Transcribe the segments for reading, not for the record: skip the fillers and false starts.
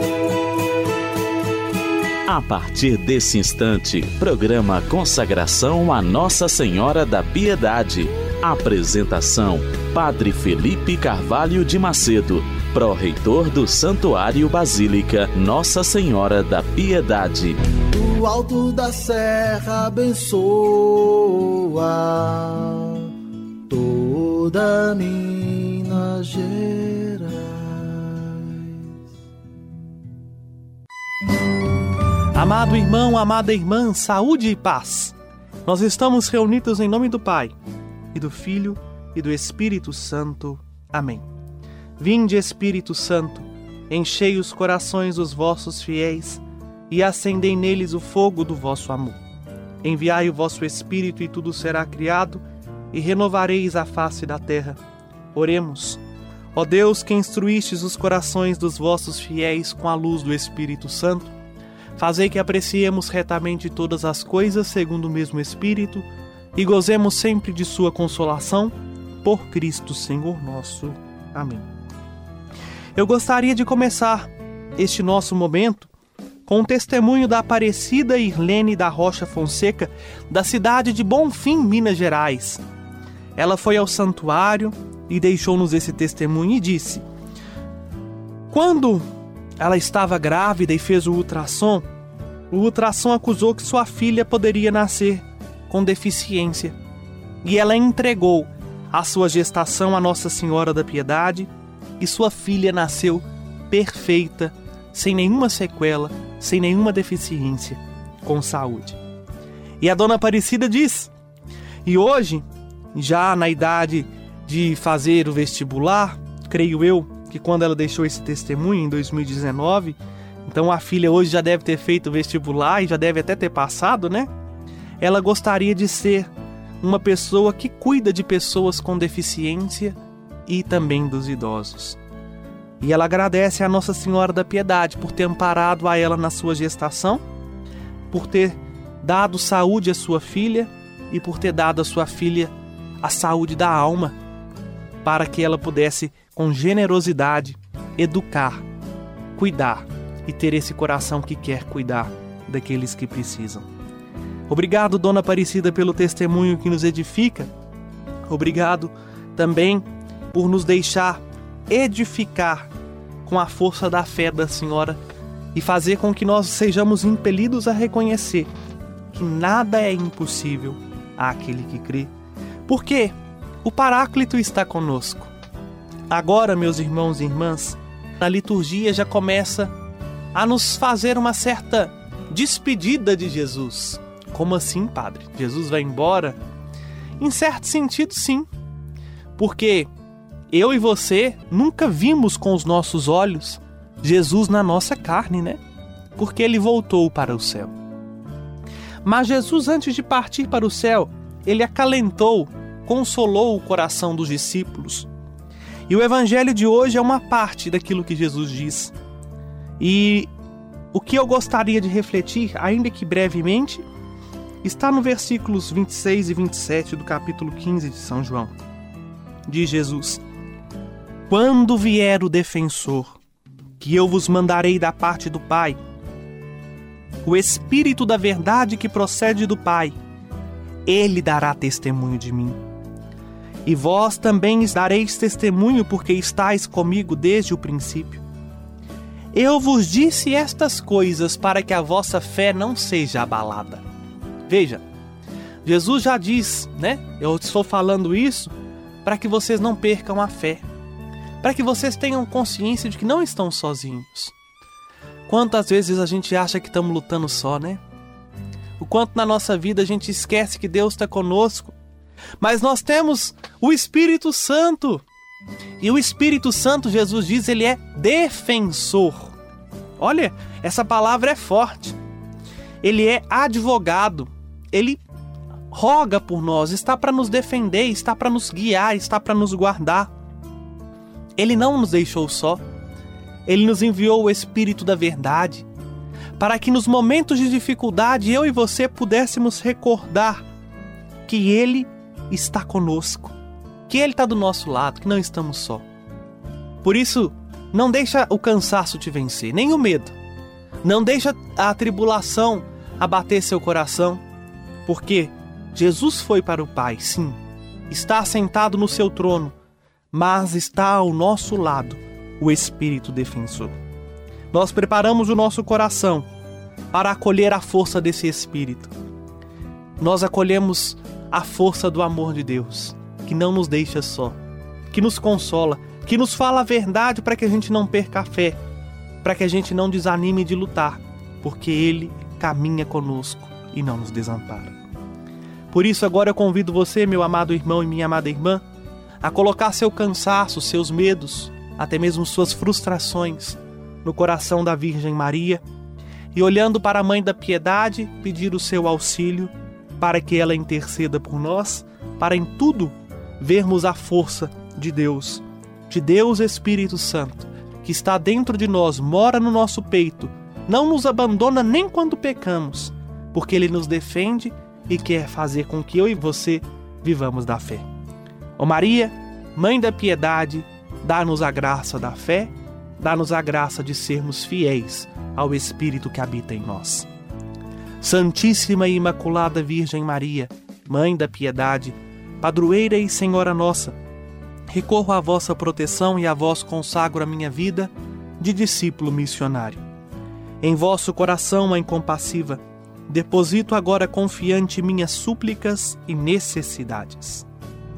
A partir desse instante, programa Consagração a Nossa Senhora da Piedade. Apresentação: Padre Felipe Carvalho de Macedo, pró-reitor do Santuário Basílica Nossa Senhora da Piedade. Do alto da serra abençoa toda Minas Gerais. Amado irmão, amada irmã, saúde e paz. Nós estamos reunidos em nome do Pai, e do Filho, e do Espírito Santo. Amém. Vinde, Espírito Santo, enchei os corações dos vossos fiéis, e acendei neles o fogo do vosso amor. Enviai o vosso Espírito, e tudo será criado, e renovareis a face da terra. Oremos. Ó Deus, que instruístes os corações dos vossos fiéis com a luz do Espírito Santo, fazei que apreciemos retamente todas as coisas segundo o mesmo Espírito e gozemos sempre de sua consolação, por Cristo Senhor nosso. Amém. Eu gostaria de começar este nosso momento com o testemunho da Aparecida Irlene da Rocha Fonseca, da cidade de Bonfim, Minas Gerais. Ela foi ao santuário e deixou-nos esse testemunho e disse: quando ela estava grávida e fez o ultrassom acusou que sua filha poderia nascer com deficiência. E ela entregou a sua gestação à Nossa Senhora da Piedade e sua filha nasceu perfeita, sem nenhuma sequela, sem nenhuma deficiência, com saúde. E a Dona Aparecida diz: e hoje, já na idade de fazer o vestibular, creio eu, que quando ela deixou esse testemunho em 2019, então a filha hoje já deve ter feito o vestibular e já deve até ter passado, né? Ela gostaria de ser uma pessoa que cuida de pessoas com deficiência e também dos idosos. E ela agradece a Nossa Senhora da Piedade por ter amparado a ela na sua gestação, por ter dado saúde à sua filha e por ter dado à sua filha a saúde da alma, para que ela pudesse, com generosidade, educar, cuidar e ter esse coração que quer cuidar daqueles que precisam. Obrigado, Dona Aparecida, pelo testemunho que nos edifica. Obrigado também por nos deixar edificar com a força da fé da Senhora e fazer com que nós sejamos impelidos a reconhecer que nada é impossível àquele que crê, porque o Paráclito está conosco. Agora, meus irmãos e irmãs, a liturgia já começa a nos fazer uma certa despedida de Jesus. Como assim, padre? Jesus vai embora? Em certo sentido, sim. Porque eu e você nunca vimos com os nossos olhos Jesus na nossa carne, né? Porque ele voltou para o céu. Mas Jesus, antes de partir para o céu, ele acalentou, consolou o coração dos discípulos. E o evangelho de hoje é uma parte daquilo que Jesus diz. E o que eu gostaria de refletir, ainda que brevemente, está no versículos 26 e 27 do capítulo 15 de São João. Diz Jesus: quando vier o defensor, que eu vos mandarei da parte do Pai, o Espírito da verdade que procede do Pai, ele dará testemunho de mim. E vós também dareis testemunho, porque estáis comigo desde o princípio. Eu vos disse estas coisas para que a vossa fé não seja abalada. Veja, Jesus já diz, né? Eu estou falando isso para que vocês não percam a fé, para que vocês tenham consciência de que não estão sozinhos. Quantas vezes a gente acha que estamos lutando só, né? O quanto na nossa vida a gente esquece que Deus está conosco. Mas nós temos o Espírito Santo. E o Espírito Santo, Jesus diz, ele é defensor. Olha, essa palavra é forte. Ele é advogado. Ele roga por nós, está para nos defender, está para nos guiar, está para nos guardar. Ele não nos deixou só. Ele nos enviou o Espírito da verdade, para que nos momentos de dificuldade eu e você pudéssemos recordar que Ele está conosco, que Ele está do nosso lado, que não estamos só. Por isso, Não deixa o cansaço te vencer, nem o medo. Não deixa a tribulação abater seu coração, porque Jesus foi para o Pai, sim, está sentado no seu trono, mas está ao nosso lado o Espírito defensor. Nós preparamos o nosso coração para acolher a força desse Espírito. Nós acolhemos a força do amor de Deus, que não nos deixa só, que nos consola, que nos fala a verdade para que a gente não perca a fé, para que a gente não desanime de lutar, porque Ele caminha conosco e não nos desampara. Por isso agora eu convido você, meu amado irmão e minha amada irmã, a colocar seu cansaço, seus medos, até mesmo suas frustrações no coração da Virgem Maria e, olhando para a Mãe da Piedade, pedir o seu auxílio para que ela interceda por nós, para em tudo vermos a força de Deus Espírito Santo, que está dentro de nós, mora no nosso peito, não nos abandona nem quando pecamos, porque Ele nos defende e quer fazer com que eu e você vivamos da fé. Ó Maria, Mãe da Piedade, dá-nos a graça da fé, dá-nos a graça de sermos fiéis ao Espírito que habita em nós. Santíssima e Imaculada Virgem Maria, Mãe da Piedade, Padroeira e Senhora nossa, recorro à vossa proteção e a vós consagro a minha vida de discípulo missionário. Em vosso coração, Mãe compassiva, deposito agora confiante minhas súplicas e necessidades.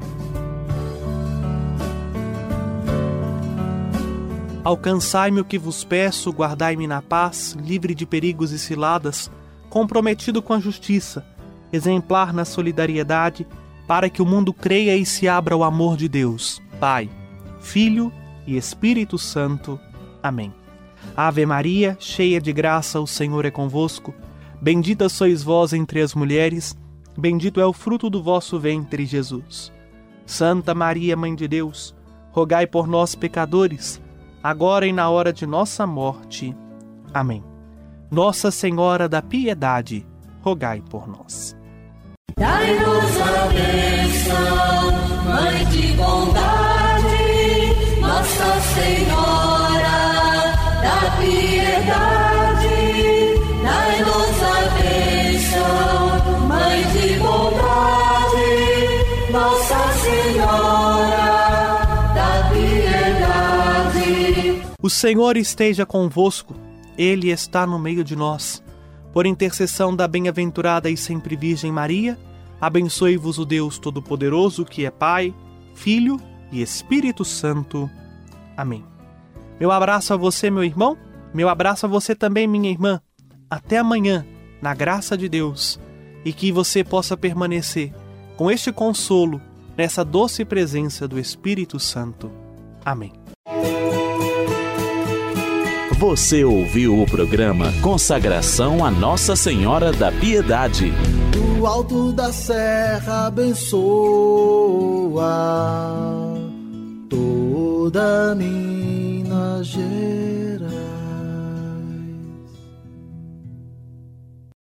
Alcançai-me o que vos peço, guardai-me na paz, livre de perigos e ciladas, comprometido com a justiça, exemplar na solidariedade, para que o mundo creia e se abra ao amor de Deus, Pai, Filho e Espírito Santo. Amém. Ave Maria, cheia de graça, o Senhor é convosco. Bendita sois vós entre as mulheres, bendito é o fruto do vosso ventre, Jesus. Santa Maria, Mãe de Deus, rogai por nós, pecadores, agora e na hora de nossa morte. Amém. Nossa Senhora da Piedade, rogai por nós. Dai-nos a bênção, Mãe de bondade, Nossa Senhora da Piedade. Dai-nos a bênção, Mãe de bondade, Nossa Senhora da Piedade. O Senhor esteja convosco, Ele está no meio de nós. Por intercessão da bem-aventurada e sempre Virgem Maria, abençoe-vos o Deus Todo-Poderoso, que é Pai, Filho e Espírito Santo. Amém. Meu abraço a você, meu irmão. Meu abraço a você também, minha irmã. Até amanhã, na graça de Deus. E que você possa permanecer com este consolo, nessa doce presença do Espírito Santo. Amém. Você ouviu o programa Consagração a Nossa Senhora da Piedade. Do alto da serra abençoa toda Minas Gerais.